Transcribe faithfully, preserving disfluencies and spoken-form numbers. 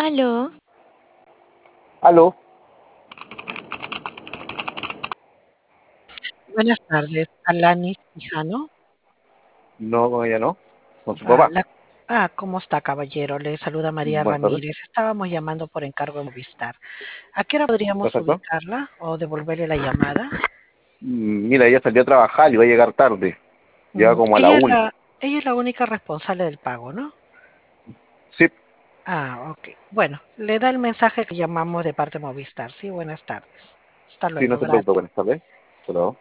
Aló, Aló, buenas tardes, Alanis Quijano. no, con ella no, con su Ah, papá. la- ah, ¿cómo está, caballero? Le saluda María Buenas tardes, Ramírez. Estábamos llamando por encargo de Movistar. ¿A qué hora podríamos perfecto. ubicarla o devolverle la llamada? Mm, Mira, ella salió a trabajar y va a llegar tarde, llega Mm, como a la ella es una. la, ella es la única responsable del pago, ¿no? Sí, Ah, ok. Bueno, le da el mensaje que llamamos de parte de Movistar. Sí, buenas tardes. Hasta sí, no luego, se preocupe, gracias. buenas tardes. Hasta luego.